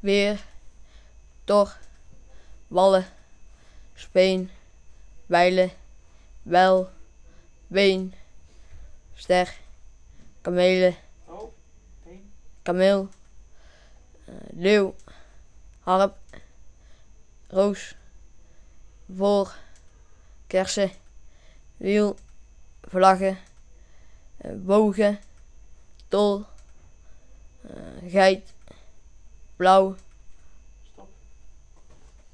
weer, tor, wallen, speen, wijlen, wel, ween, ster, kamelen, kameel, leeuw, harp, roos, voor, kersen, wiel, vlaggen, bogen, tol, geit, blauw,